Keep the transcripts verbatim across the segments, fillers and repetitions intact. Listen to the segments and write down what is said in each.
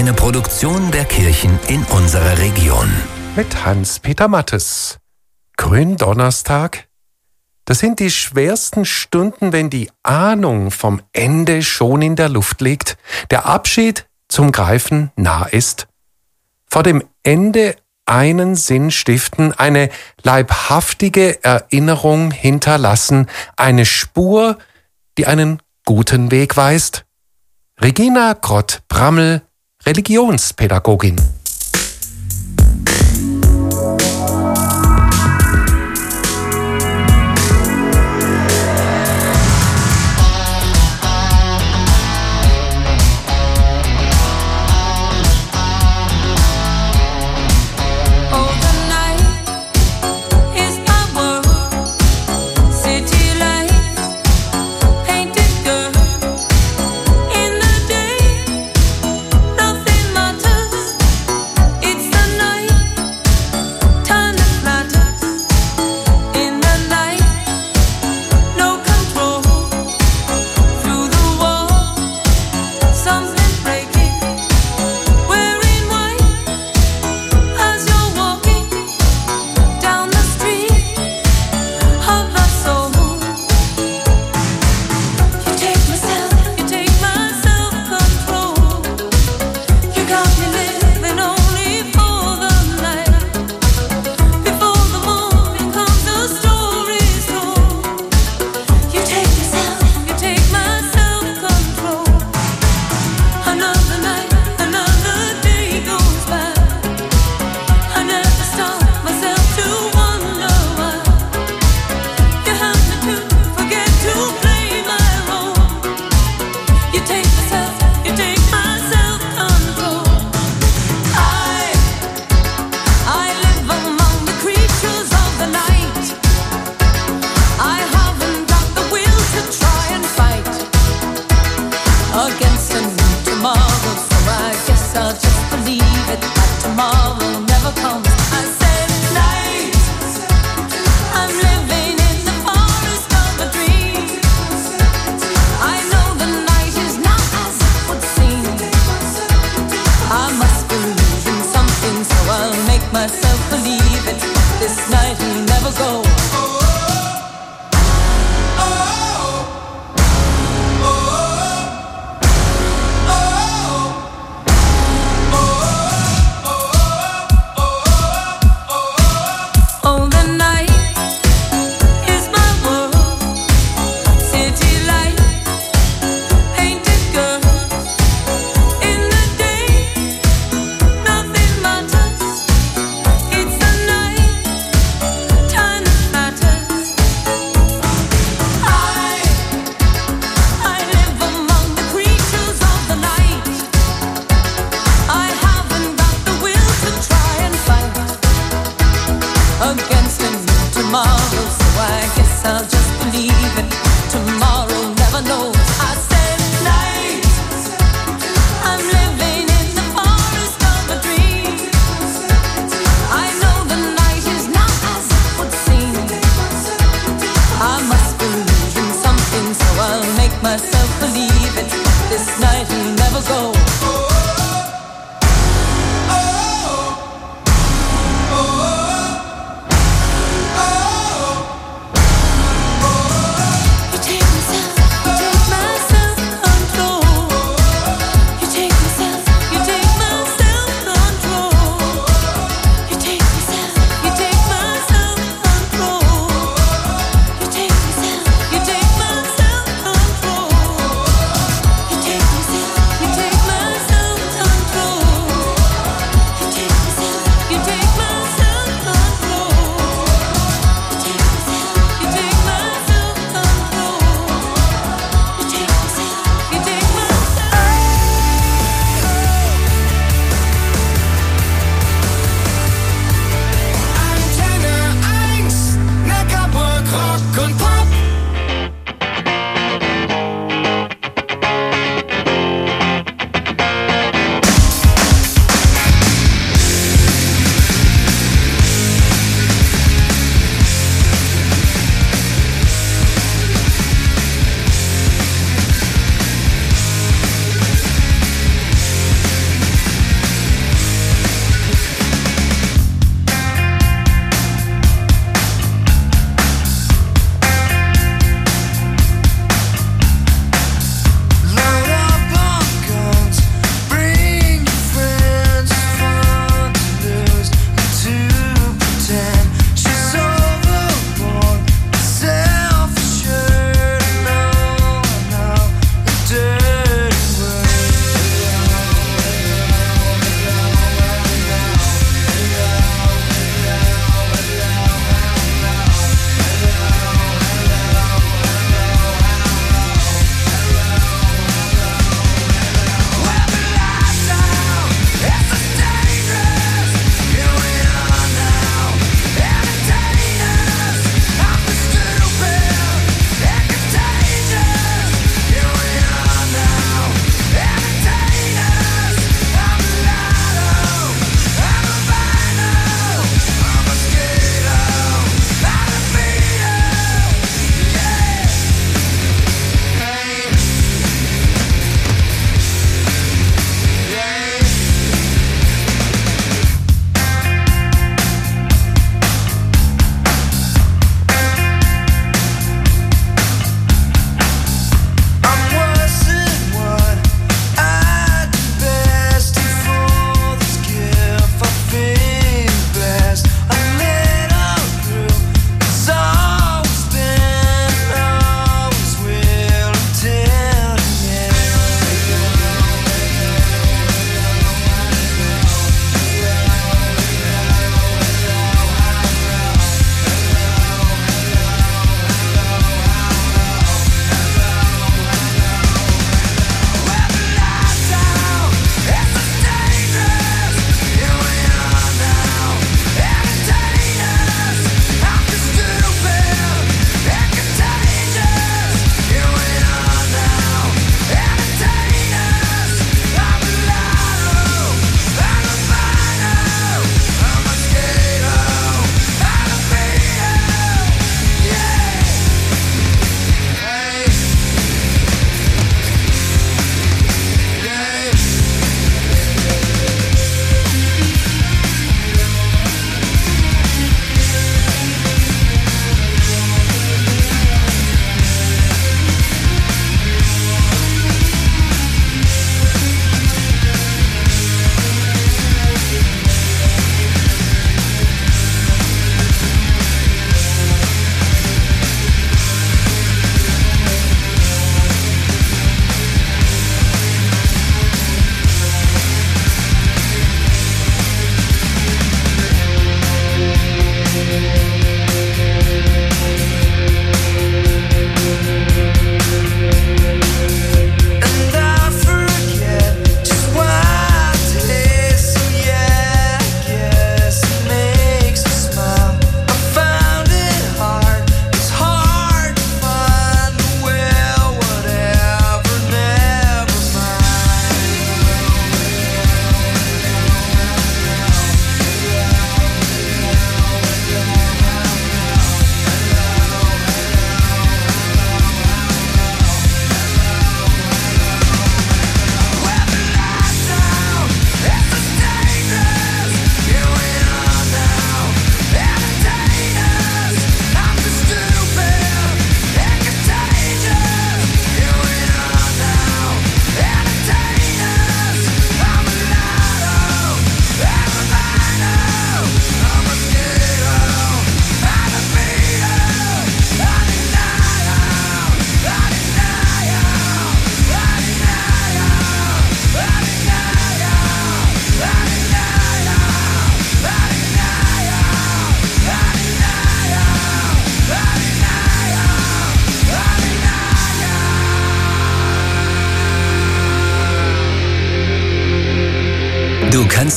Eine Produktion der Kirchen in unserer Region. Mit Hans-Peter Mattes. Gründonnerstag. Das sind die schwersten Stunden, wenn die Ahnung vom Ende schon in der Luft liegt, der Abschied zum Greifen nah ist. Vor dem Ende einen Sinn stiften, eine leibhaftige Erinnerung hinterlassen, eine Spur, die einen guten Weg weist. Regina Grott-Brammel, Religionspädagogin.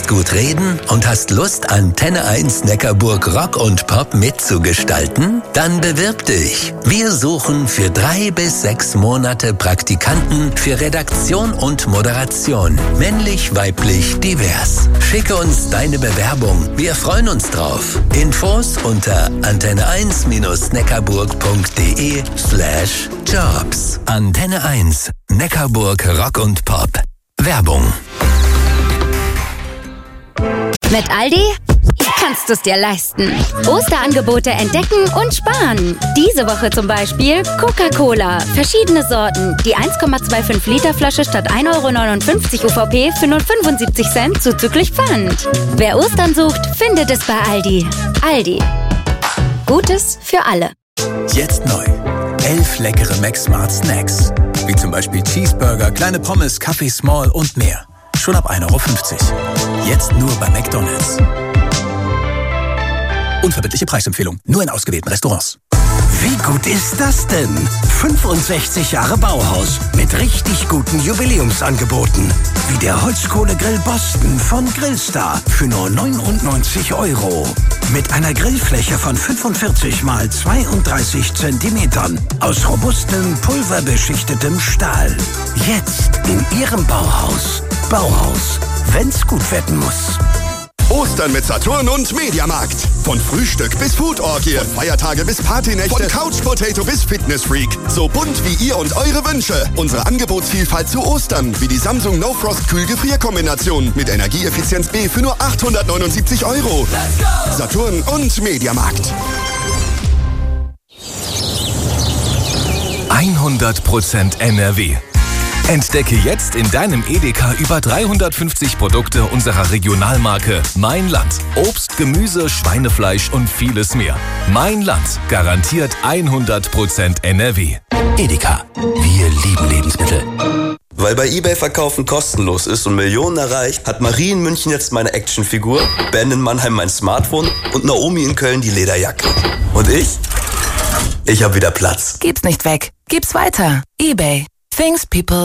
gut reden und hast Lust, Antenne eins Neckarburg Rock und Pop mitzugestalten? Dann bewirb dich. Wir suchen für drei bis sechs Monate Praktikanten für Redaktion und Moderation. Männlich, weiblich, divers. Schicke uns deine Bewerbung. Wir freuen uns drauf. Infos unter antenne eins neckarburg punkt de slash jobs. Antenne eins Neckarburg Rock und Pop. Werbung. Mit Aldi kannst du es dir leisten. Osterangebote entdecken und sparen. Diese Woche zum Beispiel Coca-Cola. Verschiedene Sorten. Die eins Komma fünfundzwanzig Liter Flasche statt ein Euro neunundfünfzig U V P für nur fünfundsiebzig Cent zuzüglich Pfand. Wer Ostern sucht, findet es bei Aldi. Aldi. Gutes für alle. Jetzt neu. Elf leckere Max Smart Snacks. Wie zum Beispiel Cheeseburger, kleine Pommes, Kaffee Small und mehr. Schon ab ein Euro fünfzig. Jetzt nur bei McDonald's. Unverbindliche Preisempfehlung. Nur in ausgewählten Restaurants. Wie gut ist das denn? fünfundsechzig Jahre Bauhaus mit richtig guten Jubiläumsangeboten. Wie der Holzkohlegrill Boston von Grillstar für nur neunundneunzig Euro. Mit einer Grillfläche von fünfundvierzig mal zweiunddreißig Zentimetern aus robustem, pulverbeschichtetem Stahl. Jetzt in Ihrem Bauhaus. Bauhaus, wenn's gut werden muss. Ostern mit Saturn und Mediamarkt. Von Frühstück bis Foodorgie, von Feiertage bis Partynächte, von Couch Potato bis Fitness Freak. So bunt wie ihr und eure Wünsche. Unsere Angebotsvielfalt zu Ostern, wie die Samsung No Frost Kühl-Gefrierkombination mit Energieeffizienz B für nur achthundertneunundsiebzig Euro. Saturn und Mediamarkt. hundert Prozent N R W. Entdecke jetzt in deinem Edeka über dreihundertfünfzig Produkte unserer Regionalmarke Mein Land. Obst, Gemüse, Schweinefleisch und vieles mehr. Mein Land. Garantiert hundert Prozent N R W. Edeka. Wir lieben Lebensmittel. Weil bei eBay Verkaufen kostenlos ist und Millionen erreicht, hat Marie in München jetzt meine Actionfigur, Ben in Mannheim mein Smartphone und Naomi in Köln die Lederjacke. Und ich? Ich hab wieder Platz. Gib's nicht weg. Gib's weiter. eBay. Things people